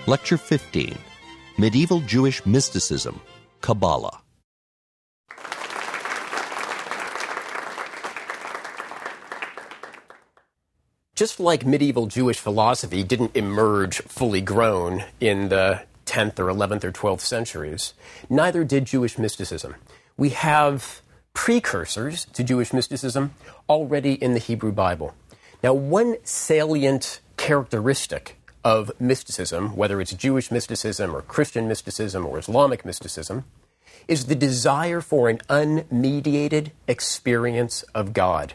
Lecture 15, Medieval Jewish Mysticism, Kabbalah. Just like medieval Jewish philosophy didn't emerge fully grown in the 10th or 11th or 12th centuries, neither did Jewish mysticism. We have precursors to Jewish mysticism already in the Hebrew Bible. Now, one salient characteristic of mysticism, whether it's Jewish mysticism or Christian mysticism or Islamic mysticism, is the desire for an unmediated experience of God.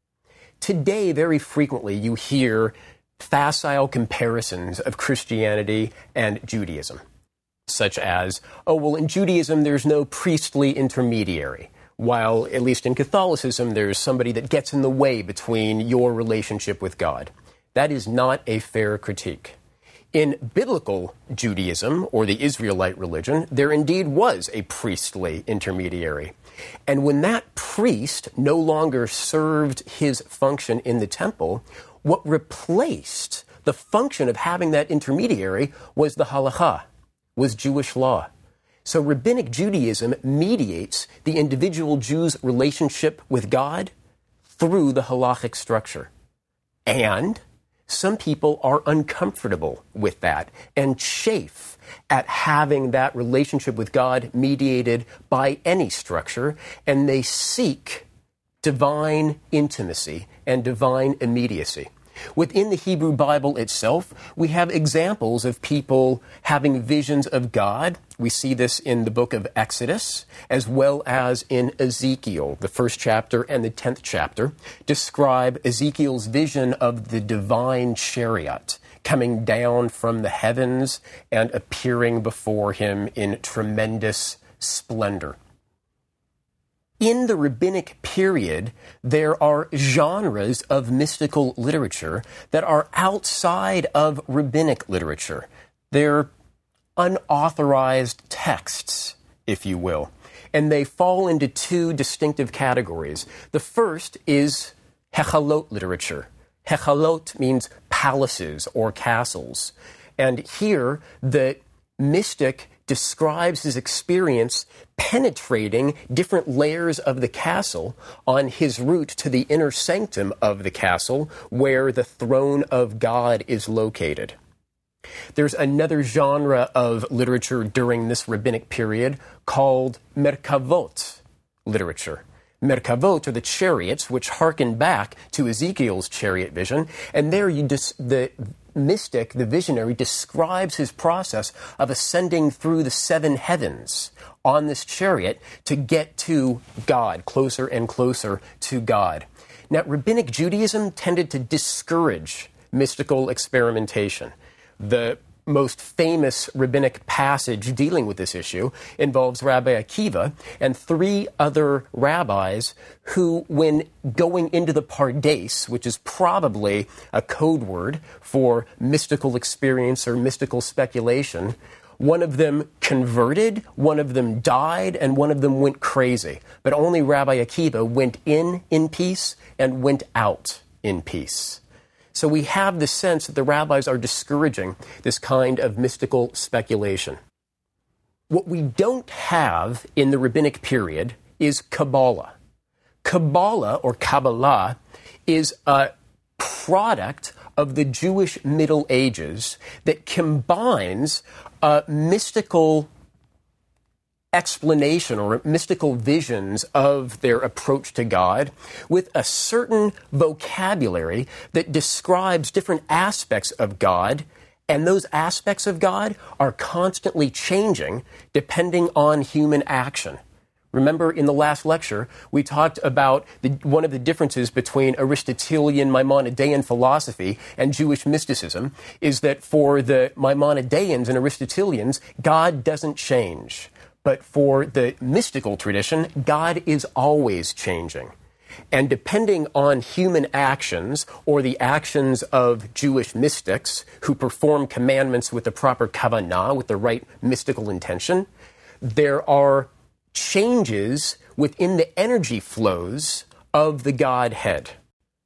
Today, very frequently, you hear facile comparisons of Christianity and Judaism, such as, oh, well, in Judaism, there's no priestly intermediary, while, at least in Catholicism, there's somebody that gets in the way between your relationship with God. That is not a fair critique. In biblical Judaism, or the Israelite religion, there indeed was a priestly intermediary. And when that priest no longer served his function in the temple, what replaced the function of having that intermediary was the halakha, was Jewish law. So rabbinic Judaism mediates the individual Jew's relationship with God through the halachic structure. And some people are uncomfortable with that and chafe at having that relationship with God mediated by any structure, and they seek divine intimacy and divine immediacy. Within the Hebrew Bible itself, we have examples of people having visions of God. We see this in the book of Exodus, as well as in Ezekiel. The first chapter and the 10th chapter describe Ezekiel's vision of the divine chariot coming down from the heavens and appearing before him in tremendous splendor. In the rabbinic period, there are genres of mystical literature that are outside of rabbinic literature. They're unauthorized texts, if you will, and they fall into two distinctive categories. The first is hechalot literature. Hechalot means palaces or castles. And here, the mystic describes his experience penetrating different layers of the castle on his route to the inner sanctum of the castle, where the throne of God is located. There's another genre of literature during this rabbinic period called Merkavot literature. Merkavot are the chariots, which harken back to Ezekiel's chariot vision, and there the mystic, the visionary, describes his process of ascending through the seven heavens on this chariot to get to God, closer and closer to God. Now, rabbinic Judaism tended to discourage mystical experimentation. The most famous rabbinic passage dealing with this issue involves Rabbi Akiva and three other rabbis who, when going into the Pardes, which is probably a code word for mystical experience or mystical speculation, one of them converted, one of them died, and one of them went crazy. But only Rabbi Akiva went in peace and went out in peace. So we have the sense that the rabbis are discouraging this kind of mystical speculation. What we don't have in the rabbinic period is Kabbalah. Kabbalah, or Kabbalah, is a product of the Jewish Middle Ages that combines mystical explanation or mystical visions of their approach to God with a certain vocabulary that describes different aspects of God, and those aspects of God are constantly changing depending on human action. Remember, in the last lecture, we talked about one of the differences between Aristotelian Maimonidean philosophy and Jewish mysticism is that for the Maimonideans and Aristotelians, God doesn't change. But for the mystical tradition, God is always changing. And depending on human actions or the actions of Jewish mystics who perform commandments with the proper kavanah, with the right mystical intention, there are changes within the energy flows of the Godhead.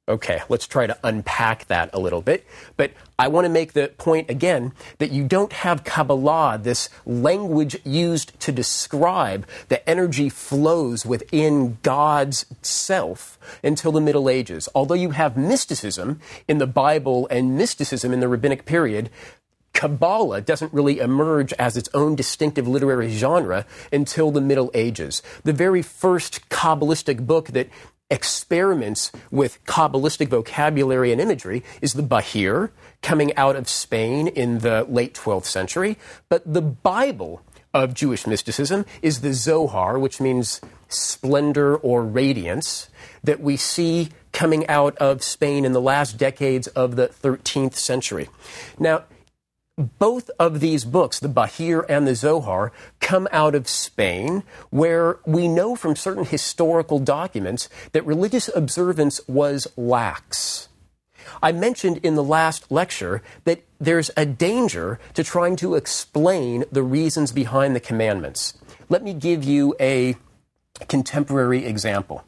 Okay, let's try to unpack that a little bit. But I want to make the point again that you don't have Kabbalah, this language used to describe the energy flows within God's self, until the Middle Ages. Although you have mysticism in the Bible and mysticism in the rabbinic period, Kabbalah doesn't really emerge as its own distinctive literary genre until the Middle Ages. The very first Kabbalistic book that experiments with Kabbalistic vocabulary and imagery is the Bahir, coming out of Spain in the late 12th century. But the Bible of Jewish mysticism is the Zohar, which means splendor or radiance, that we see coming out of Spain in the last decades of the 13th century. Now, both of these books, the Bahir and the Zohar, come out of Spain, where we know from certain historical documents that religious observance was lax. I mentioned in the last lecture that there's a danger to trying to explain the reasons behind the commandments. Let me give you a contemporary example.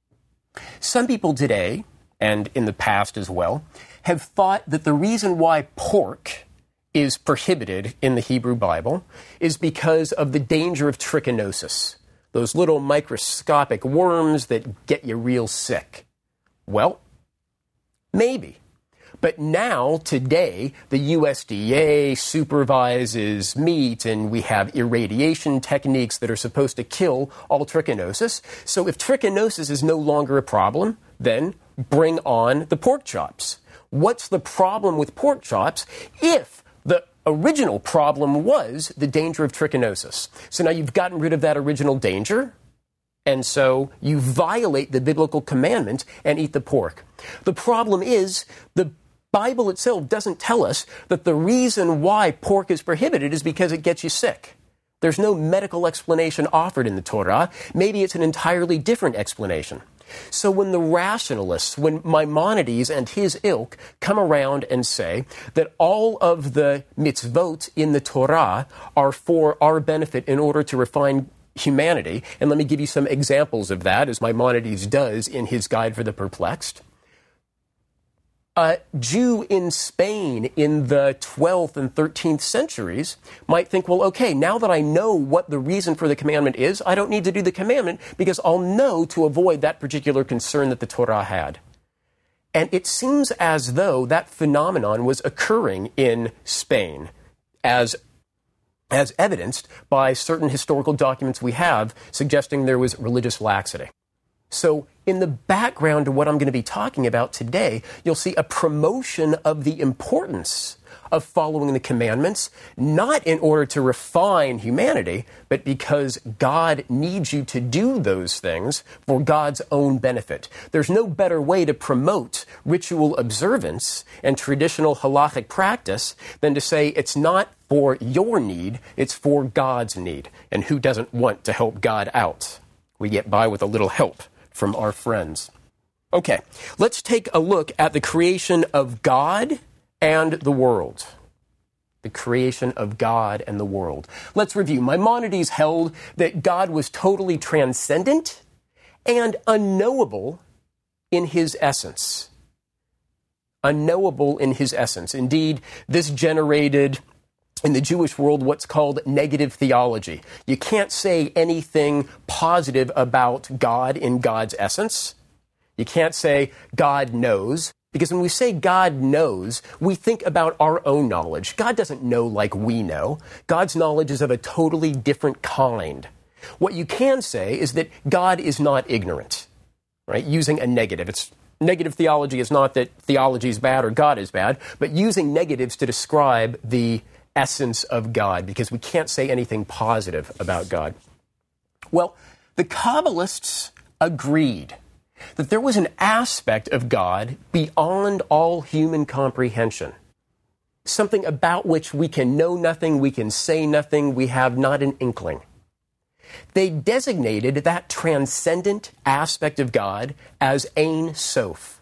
Some people today, and in the past as well, have thought that the reason why pork is prohibited in the Hebrew Bible is because of the danger of trichinosis, those little microscopic worms that get you real sick. Well, maybe. But now, today, the USDA supervises meat, and we have irradiation techniques that are supposed to kill all trichinosis. So if trichinosis is no longer a problem, then bring on the pork chops. What's the problem with pork chops if the original problem was the danger of trichinosis? So now you've gotten rid of that original danger, and so you violate the biblical commandment and eat the pork. The problem is the Bible itself doesn't tell us that the reason why pork is prohibited is because it gets you sick. There's no medical explanation offered in the Torah. Maybe it's an entirely different explanation. So when the rationalists, when Maimonides and his ilk come around and say that all of the mitzvot in the Torah are for our benefit in order to refine humanity, and let me give you some examples of that, as Maimonides does in his Guide for the Perplexed. A Jew in Spain in the 12th and 13th centuries might think, well, okay, now that I know what the reason for the commandment is, I don't need to do the commandment because I'll know to avoid that particular concern that the Torah had. And it seems as though that phenomenon was occurring in Spain, as evidenced by certain historical documents we have suggesting there was religious laxity. So in the background of what I'm going to be talking about today, you'll see a promotion of the importance of following the commandments, not in order to refine humanity, but because God needs you to do those things for God's own benefit. There's no better way to promote ritual observance and traditional halachic practice than to say it's not for your need, it's for God's need. And who doesn't want to help God out? We get by with a little help from our friends. Okay, let's take a look at the creation of God and the world. The creation of God and the world. Let's review. Maimonides held that God was totally transcendent and unknowable in his essence. Unknowable in his essence. Indeed, this generated in the Jewish world what's called negative theology. You can't say anything positive about God in God's essence. You can't say God knows, because when we say God knows, we think about our own knowledge. God doesn't know like we know. God's knowledge is of a totally different kind. What you can say is that God is not ignorant, right? Using a negative. Negative theology is not that theology is bad or God is bad, but using negatives to describe the essence of God, because we can't say anything positive about God. Well, the Kabbalists agreed that there was an aspect of God beyond all human comprehension, something about which we can know nothing, we can say nothing, we have not an inkling. They designated that transcendent aspect of God as Ein Sof,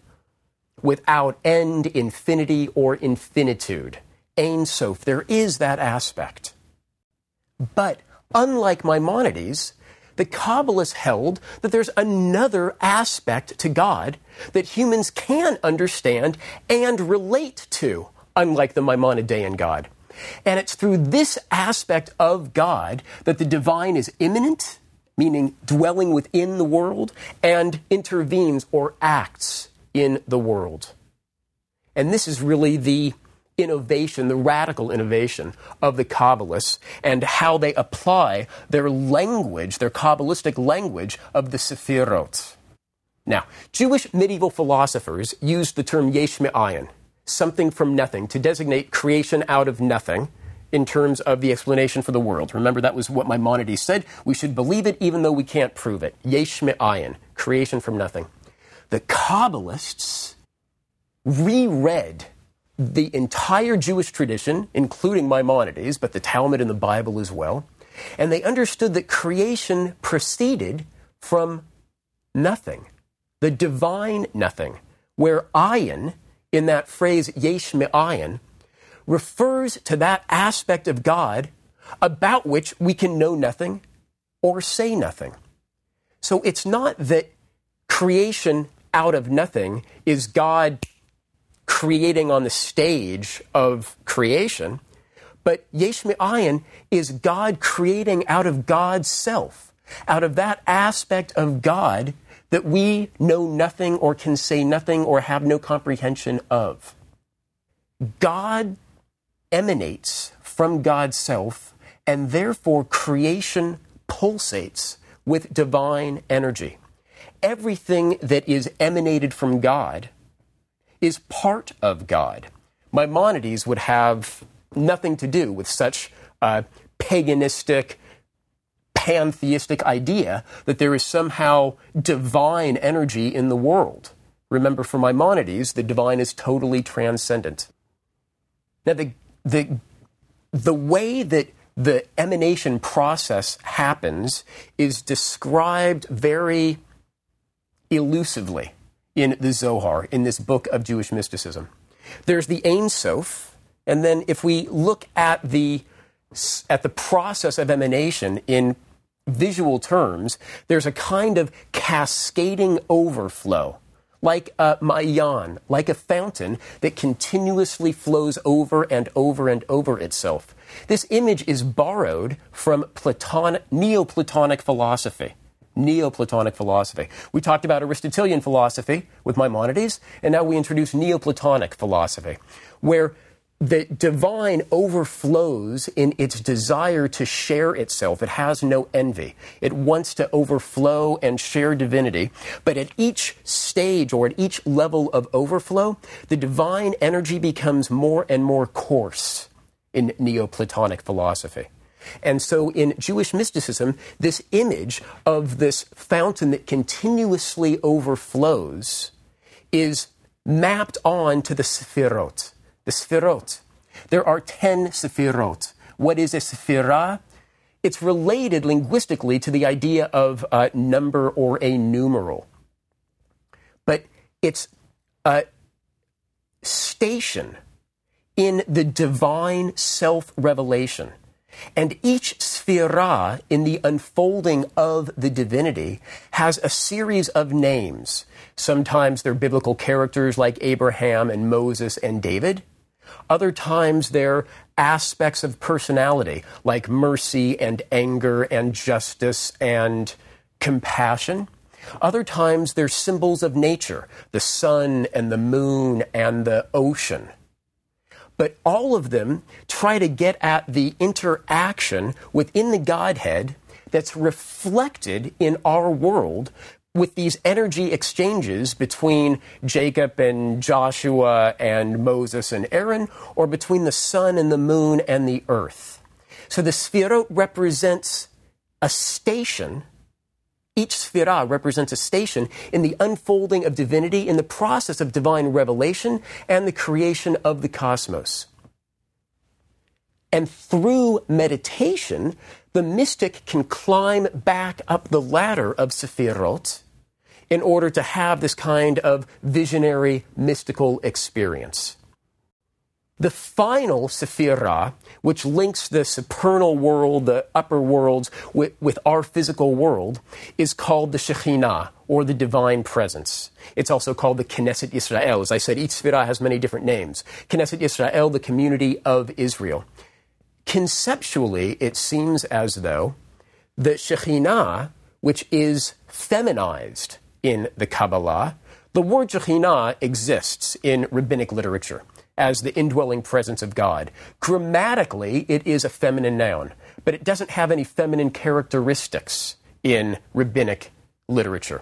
without end, infinity, or infinitude. Ein Sof, there is that aspect. But unlike Maimonides, the Kabbalists held that there's another aspect to God that humans can understand and relate to, unlike the Maimonidean God. And it's through this aspect of God that the divine is immanent, meaning dwelling within the world, and intervenes or acts in the world. And this is really the innovation, the radical innovation of the Kabbalists and how they apply their language, their Kabbalistic language of the Sefirot. Now, Jewish medieval philosophers used the term yesh me'ayin, something from nothing, to designate creation out of nothing in terms of the explanation for the world. Remember, that was what Maimonides said. We should believe it even though we can't prove it. Yesh me'ayin, creation from nothing. The Kabbalists reread the entire Jewish tradition, including Maimonides, but the Talmud and the Bible as well, and they understood that creation proceeded from nothing, the divine nothing, where ayin, in that phrase yesh me'ayin, refers to that aspect of God about which we can know nothing or say nothing. So it's not that creation out of nothing is God creating on the stage of creation, but yesh me'ayin is God creating out of God's self, out of that aspect of God that we know nothing or can say nothing or have no comprehension of. God emanates from God's self, and therefore creation pulsates with divine energy. Everything that is emanated from God is part of God. Maimonides would have nothing to do with such a paganistic, pantheistic idea that there is somehow divine energy in the world. Remember, for Maimonides, the divine is totally transcendent. Now, the way that the emanation process happens is described very elusively in the Zohar, in this book of Jewish mysticism. There's the Ein Sof, and then if we look at the process of emanation in visual terms, there's a kind of cascading overflow, like a ma'yan, like a fountain that continuously flows over and over and over itself. This image is borrowed from Neoplatonic philosophy. Neoplatonic philosophy. We talked about Aristotelian philosophy with Maimonides, and now we introduce Neoplatonic philosophy, where the divine overflows in its desire to share itself. It has no envy. It wants to overflow and share divinity. But at each stage or at each level of overflow, the divine energy becomes more and more coarse in Neoplatonic philosophy. And so in Jewish mysticism, this image of this fountain that continuously overflows is mapped on to the Sefirot. The Sefirot. There are 10 Sefirot. What is a Sefirah? It's related linguistically to the idea of a number or a numeral. But it's a station in the divine self-revelation. And each Sefirah in the unfolding of the divinity has a series of names. Sometimes they're biblical characters like Abraham and Moses and David. Other times they're aspects of personality like mercy and anger and justice and compassion. Other times they're symbols of nature, the sun and the moon and the ocean. But all of them try to get at the interaction within the Godhead that's reflected in our world with these energy exchanges between Jacob and Joshua and Moses and Aaron, or between the sun and the moon and the earth. So the Sefirot represents a station. Each Sefirah represents a station in the unfolding of divinity, in the process of divine revelation, and the creation of the cosmos. And through meditation, the mystic can climb back up the ladder of Sefirot in order to have this kind of visionary, mystical experience. The final Sephirah, which links the supernal world, the upper worlds, with our physical world, is called the Shekhinah, or the divine presence. It's also called the Knesset Yisrael. As I said, each Sephirah has many different names. Knesset Yisrael, the community of Israel. Conceptually, it seems as though the Shekhinah, which is feminized in the Kabbalah, the word Shekhinah exists in rabbinic literature as the indwelling presence of God. Grammatically, it is a feminine noun, but it doesn't have any feminine characteristics in rabbinic literature.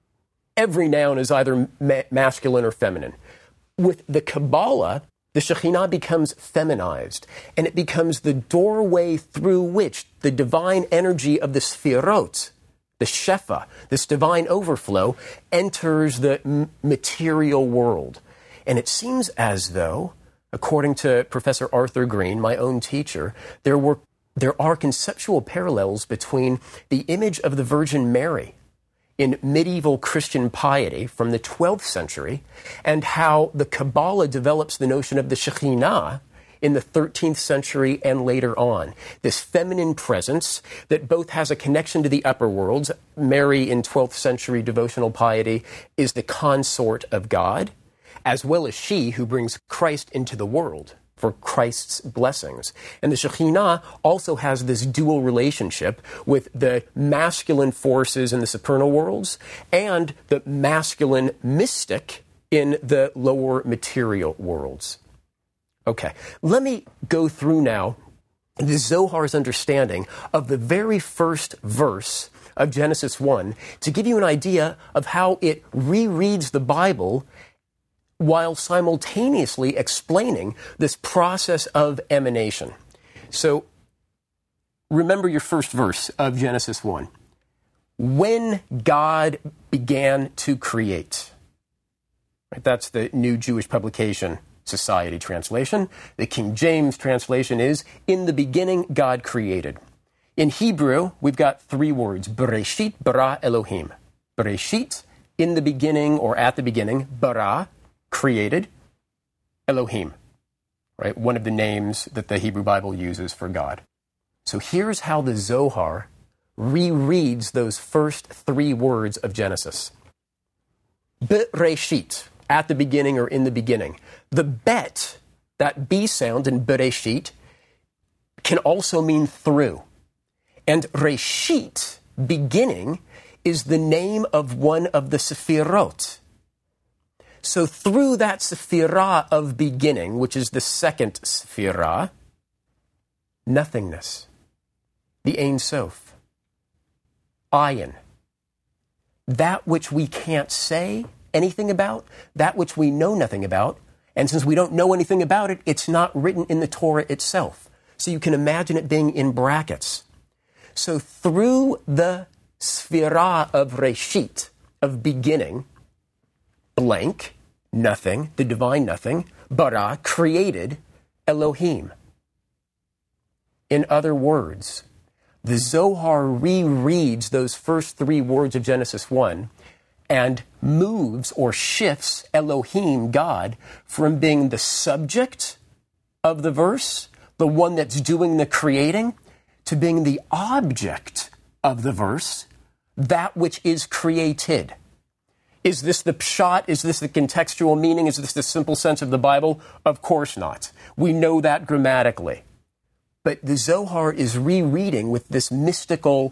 Every noun is either masculine or feminine. With the Kabbalah, the Shekhinah becomes feminized, and it becomes the doorway through which the divine energy of the Sfirot, the Shefa, this divine overflow, enters the material world. And it seems as though, according to Professor Arthur Green, my own teacher, there are conceptual parallels between the image of the Virgin Mary in medieval Christian piety from the 12th century and how the Kabbalah develops the notion of the Shekhinah in the 13th century and later on. This feminine presence that both has a connection to the upper worlds. Mary in 12th century devotional piety is the consort of God, as well as she who brings Christ into the world for Christ's blessings. And the Shekhinah also has this dual relationship with the masculine forces in the supernal worlds and the masculine mystic in the lower material worlds. Okay, let me go through now the Zohar's understanding of the very first verse of Genesis 1 to give you an idea of how it rereads the Bible while simultaneously explaining this process of emanation. So, remember your first verse of Genesis 1. When God began to create. Right, that's the New Jewish Publication Society translation. The King James translation is, in the beginning, God created. In Hebrew, we've got three words, Bereshit, bara, Elohim. Bereshit, in the beginning or at the beginning, bara, created, Elohim, right? One of the names that the Hebrew Bible uses for God. So here's how the Zohar rereads those first three words of Genesis. Bereshit, at the beginning or in the beginning. The bet, that B sound in Bereshit, can also mean through. And Reshit, beginning, is the name of one of the Sephirot. So through that Sephirah of beginning, which is the second Sephirah, nothingness, the Ein Sof, Ayin, that which we can't say anything about, that which we know nothing about, and since we don't know anything about it, it's not written in the Torah itself. So you can imagine it being in brackets. So through the Sephirah of Reshit, of beginning, blank, nothing, the divine nothing, bara, created, Elohim. In other words, the Zohar rereads those first three words of Genesis 1 and moves or shifts Elohim, God, from being the subject of the verse, the one that's doing the creating, to being the object of the verse, that which is created. Is this the pshat? Is this the contextual meaning? Is this the simple sense of the Bible? Of course not. We know that grammatically. But the Zohar is rereading with this mystical,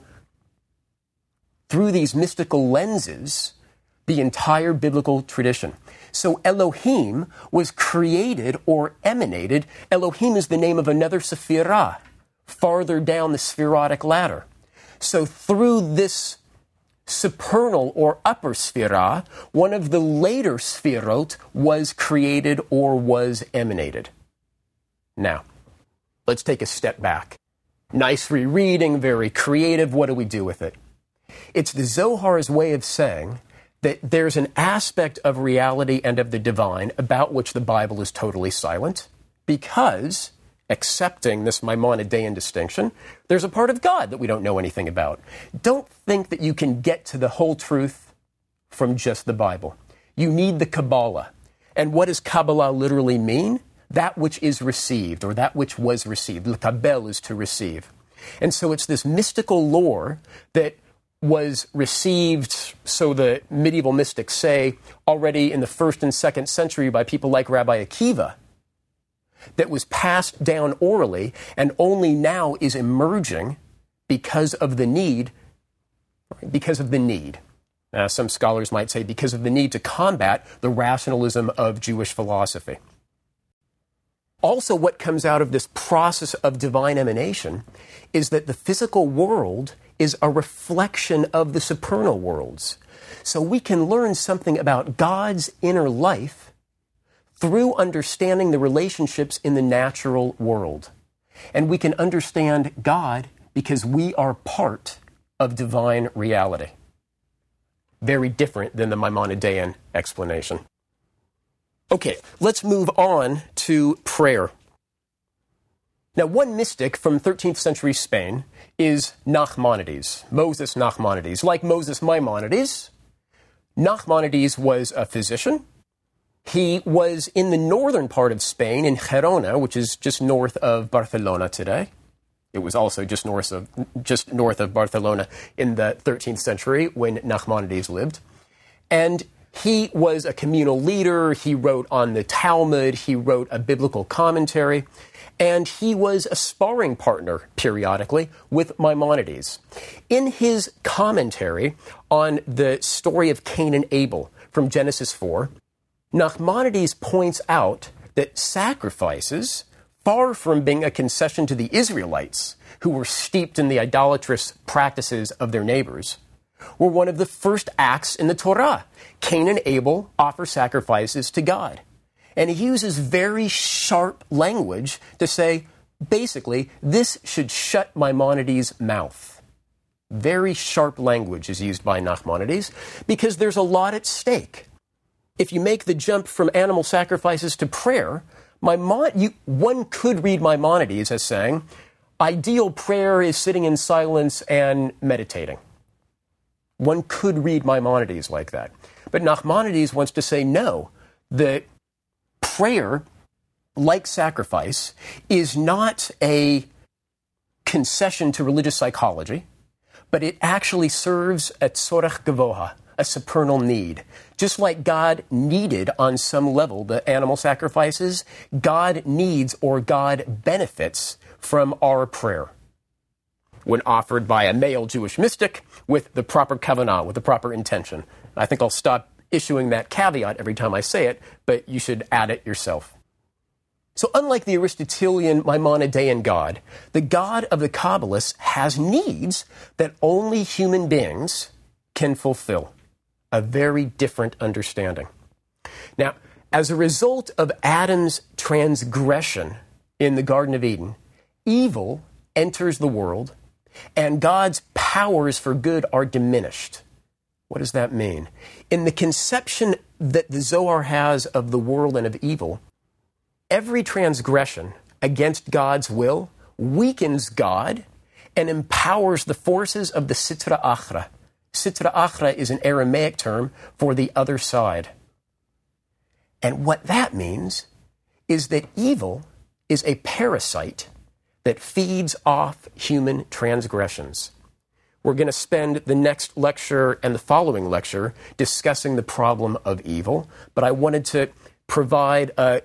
through these mystical lenses, the entire biblical tradition. So Elohim was created or emanated. Elohim is the name of another Sephirah, farther down the Sephirotic ladder. So through this supernal or upper Sephirah, one of the later Sephirot was created or was emanated. Now, let's take a step back. Nice rereading, very creative. What do we do with it? It's the Zohar's way of saying that there's an aspect of reality and of the divine about which the Bible is totally silent because, accepting this Maimonidean distinction, there's a part of God that we don't know anything about. Don't think that you can get to the whole truth from just the Bible. You need the Kabbalah. And what does Kabbalah literally mean? that which is received, or that which was received. L'kabel is to receive. And so it's this mystical lore that was received, so the medieval mystics say, already in the 1st and 2nd century by people like Rabbi Akiva, that was passed down orally and only now is emerging because of the need. Some scholars might say because of the need to combat the rationalism of Jewish philosophy. Also, what comes out of this process of divine emanation is that the physical world is a reflection of the supernal worlds. So we can learn something about God's inner life through understanding the relationships in the natural world. And we can understand God because we are part of divine reality. Very different than the Maimonidean explanation. Okay, let's move on to prayer. Now, one mystic from 13th century Spain is Nachmanides, Moses Nachmanides. Like Moses Maimonides, Nachmanides was a physician. He was in the northern part of Spain, in Gerona, which is just north of Barcelona today. It was also just north of Barcelona in the 13th century when Nachmanides lived. And he was a communal leader. He wrote on the Talmud. He wrote a biblical commentary. And he was a sparring partner, periodically, with Maimonides. In his commentary on the story of Cain and Abel from Genesis 4, Nachmanides points out that sacrifices, far from being a concession to the Israelites, who were steeped in the idolatrous practices of their neighbors, were one of the first acts in the Torah. Cain and Abel offer sacrifices to God. And he uses very sharp language to say, basically, this should shut Maimonides' mouth. Very sharp language is used by Nachmanides because there's a lot at stake. If you make the jump from animal sacrifices to prayer, one could read Maimonides as saying, ideal prayer is sitting in silence and meditating. One could read Maimonides like that. But Nachmanides wants to say, no, that prayer, like sacrifice, is not a concession to religious psychology, but it actually serves a tzorech gavoha, a supernal need. Just like God needed on some level the animal sacrifices, God needs or God benefits from our prayer when offered by a male Jewish mystic with the proper kavanah, with the proper intention. I think I'll stop issuing that caveat every time I say it, but you should add it yourself. So unlike the Aristotelian Maimonidean God, the God of the Kabbalists has needs that only human beings can fulfill. A very different understanding. Now, as a result of Adam's transgression in the Garden of Eden, evil enters the world, and God's powers for good are diminished. What does that mean? In the conception that the Zohar has of the world and of evil, every transgression against God's will weakens God and empowers the forces of the Sitra Achra. Sitra Achra is an Aramaic term for the other side. And what that means is that evil is a parasite that feeds off human transgressions. We're going to spend the next lecture and the following lecture discussing the problem of evil, but I wanted to provide a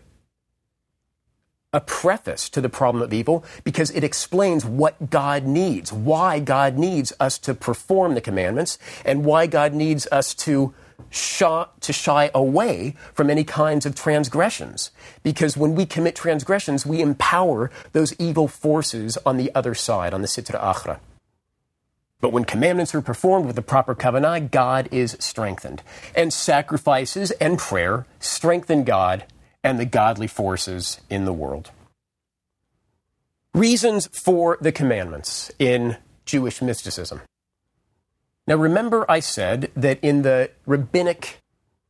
preface to the problem of evil because it explains what God needs, why God needs us to perform the commandments, and why God needs us to shy away from any kinds of transgressions. Because when we commit transgressions, we empower those evil forces on the other side, on the Sitra Achra. But when commandments are performed with the proper kavanah, God is strengthened. And sacrifices and prayer strengthen God and the godly forces in the world. Reasons for the commandments in Jewish mysticism. Now remember I said that in the rabbinic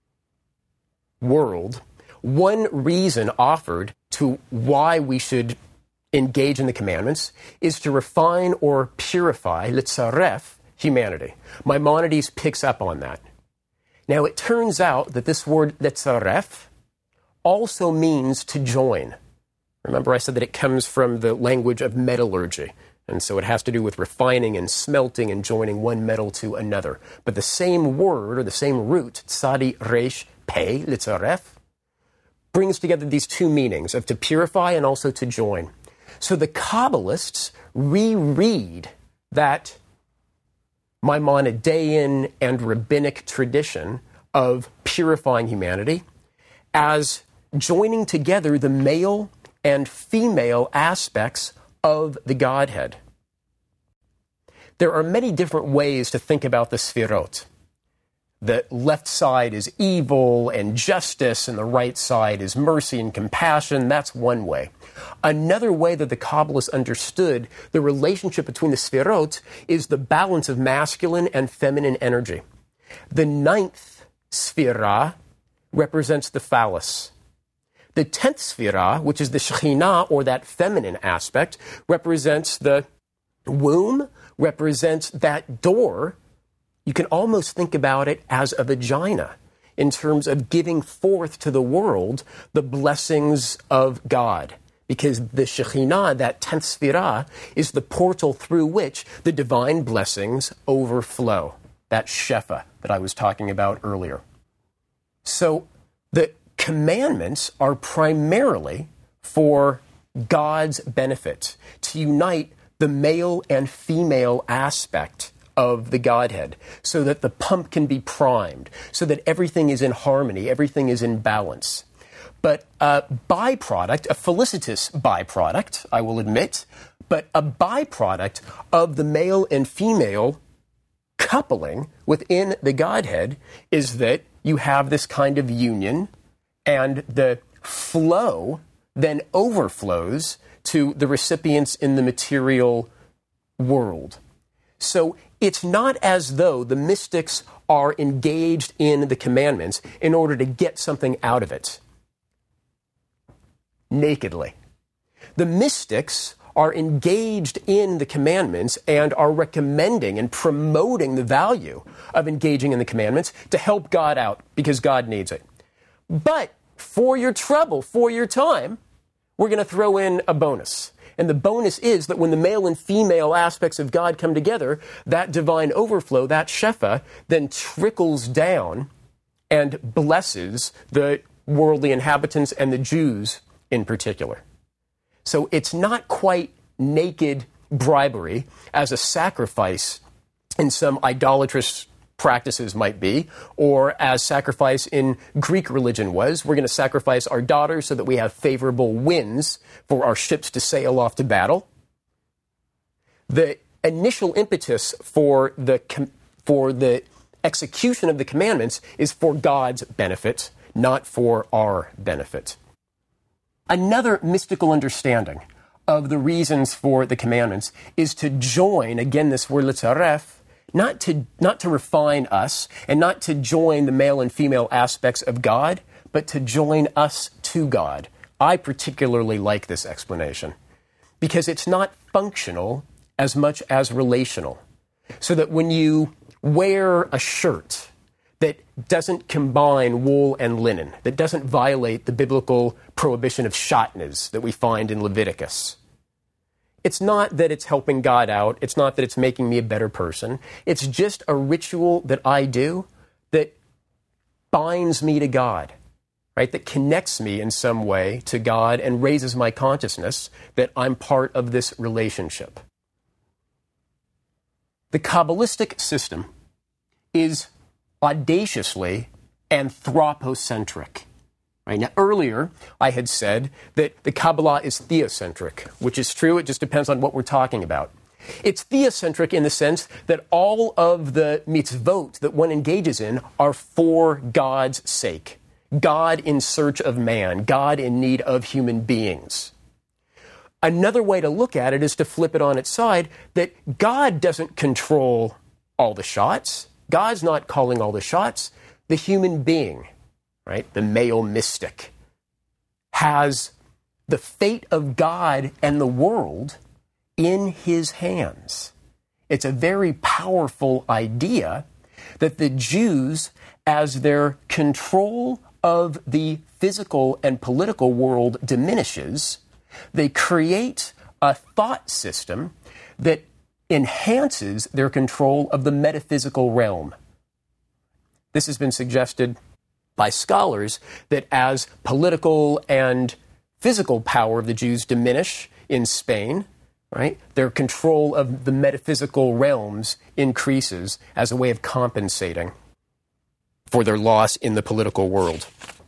world, one reason offered to why we should engage in the commandments is to refine or purify, litzaref, humanity. Maimonides picks up on that. Now it turns out that this word litzaref also means to join. Remember I said that it comes from the language of metallurgy, and so it has to do with refining and smelting and joining one metal to another. But the same word, or the same root, tsadi resh pei litzaref, brings together these two meanings of to purify and also to join. So the Kabbalists reread that Maimonidean and rabbinic tradition of purifying humanity as joining together the male and female aspects of the Godhead. There are many different ways to think about the Sfirot. The left side is evil and justice, and the right side is mercy and compassion. That's one way. Another way that the Kabbalists understood the relationship between the Sfirot is the balance of masculine and feminine energy. The 9th Sfirah represents the phallus. The 10th Sfirah, which is the Shekhinah, or that feminine aspect, represents the womb, represents that door. You can almost think about it as a vagina in terms of giving forth to the world the blessings of God. Because the Shekhinah, that 10th Sfirah, is the portal through which the divine blessings overflow. That Shefa that I was talking about earlier. So the commandments are primarily for God's benefit, to unite the male and female aspect of the Godhead, so that the pump can be primed, so that everything is in harmony, everything is in balance. But a byproduct, a felicitous byproduct, I will admit, but a byproduct of the male and female coupling within the Godhead is that you have this kind of union, and the flow then overflows to the recipients in the material world. So it's not as though the mystics are engaged in the commandments in order to get something out of it nakedly. The mystics are engaged in the commandments and are recommending and promoting the value of engaging in the commandments to help God out because God needs it. But for your trouble, for your time, we're going to throw in a bonus. And the bonus is that when the male and female aspects of God come together, that divine overflow, that Shefa, then trickles down and blesses the worldly inhabitants and the Jews in particular. So it's not quite naked bribery as a sacrifice in some idolatrous practices might be, or as sacrifice in Greek religion was. We're going to sacrifice our daughters so that we have favorable winds for our ships to sail off to battle. The initial impetus for the execution of the commandments is for God's benefit, not for our benefit. Another mystical understanding of the reasons for the commandments is to join, again, this word litzaref, not to refine us and not to join the male and female aspects of God, but to join us to God. I particularly like this explanation because it's not functional as much as relational. So that when you wear a shirt that doesn't combine wool and linen, that doesn't violate the biblical prohibition of shatnez that we find in Leviticus, it's not that it's helping God out. It's not that it's making me a better person. It's just a ritual that I do that binds me to God, right? That connects me in some way to God and raises my consciousness that I'm part of this relationship. The Kabbalistic system is audaciously anthropocentric. Right? Now, earlier, I had said that the Kabbalah is theocentric, which is true. It just depends on what we're talking about. It's theocentric in the sense that all of the mitzvot that one engages in are for God's sake. God in search of man, God in need of human beings. Another way to look at it is to flip it on its side, that God doesn't control all the shots. God's not calling all the shots. The human being, right, the male mystic, has the fate of God and the world in his hands. It's a very powerful idea that the Jews, as their control of the physical and political world diminishes, they create a thought system that enhances their control of the metaphysical realm. This has been suggested by scholars that as political and physical power of the Jews diminish in Spain, right, their control of the metaphysical realms increases as a way of compensating for their loss in the political world.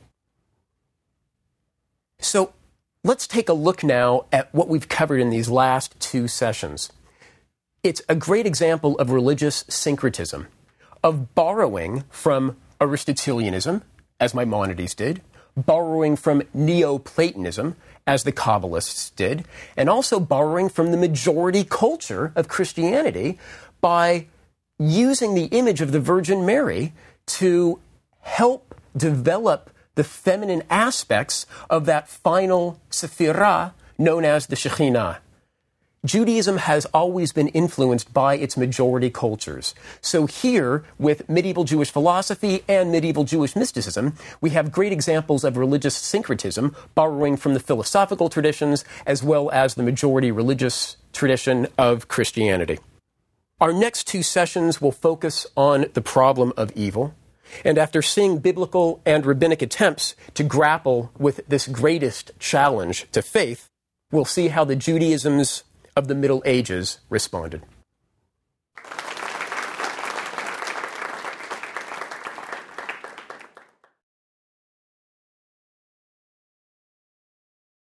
So let's take a look now at what we've covered in these last two sessions. It's a great example of religious syncretism, of borrowing from Aristotelianism, as Maimonides did, borrowing from Neoplatonism, as the Kabbalists did, and also borrowing from the majority culture of Christianity by using the image of the Virgin Mary to help develop the feminine aspects of that final Sephirah known as the Shekhinah. Judaism has always been influenced by its majority cultures. So here, with medieval Jewish philosophy and medieval Jewish mysticism, we have great examples of religious syncretism, borrowing from the philosophical traditions as well as the majority religious tradition of Christianity. Our next two sessions will focus on the problem of evil. And after seeing biblical and rabbinic attempts to grapple with this greatest challenge to faith, we'll see how the Judaisms of the Middle Ages responded.